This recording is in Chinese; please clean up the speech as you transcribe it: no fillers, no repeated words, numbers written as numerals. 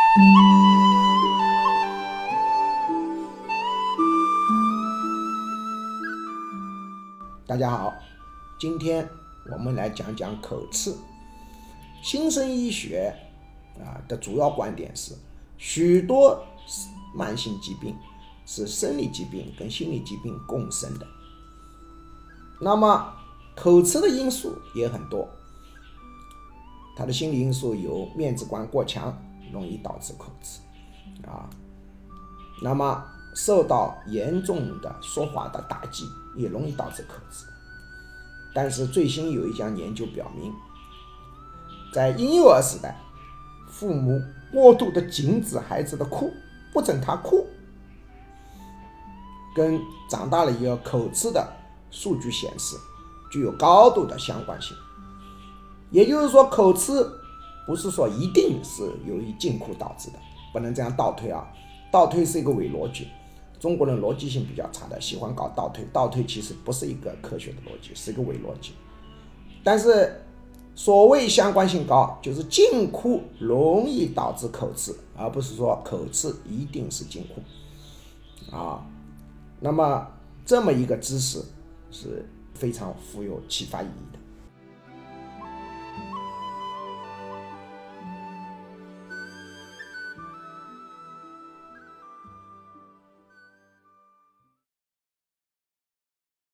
大家好，今天我们来讲讲口吃。新生医学的主要观点是，许多慢性疾病是生理疾病跟心理疾病共生的。那么口吃的因素也很多，它的心理因素有面子观过强，容易导致口吃那么受到严重的说话的打击，也容易导致口吃。但是最新有一项研究表明，在婴幼儿时代，父母过度的禁止孩子的哭，不准他哭，跟长大了以后口吃的数据显示具有高度的相关性。也就是说，口吃不是说一定是由于禁哭导致的，不能这样倒推倒推是一个伪逻辑。中国人逻辑性比较差的，喜欢搞倒推，倒推其实不是一个科学的逻辑，是一个伪逻辑。但是所谓相关性高，就是禁哭容易导致口吃，而不是说口吃一定是禁哭那么这么一个知识是非常富有启发意义的。